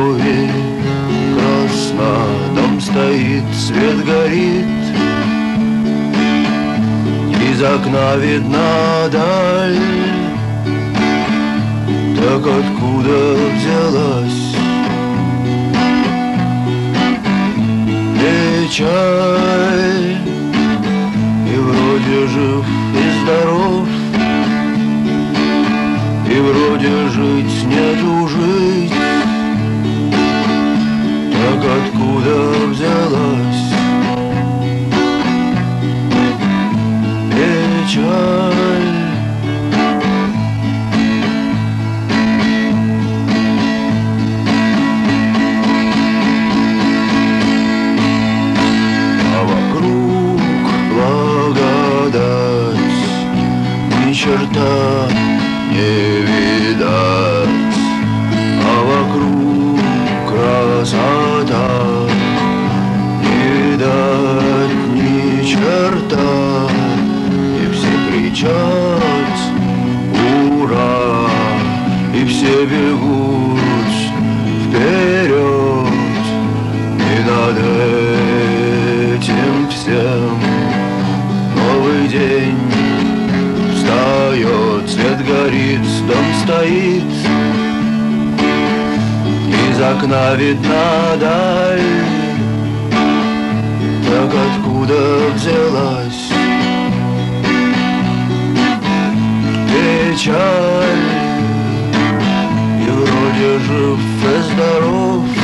крови красно, дом стоит, свет горит, из окна видна даль. Так откуда взялась печаль? И вроде жив и здоров, и вроде жить нету жить. Так откуда взялась печаль? А вокруг благодать, ни черта не видать, а вокруг красота, не видать ни черта. И все кричат ура, и все бегут вперед, и над этим всем новый день встает, свет горит, дом стоит, из окна видна даль. Так откуда взялась печаль? И вроде жив и здоров,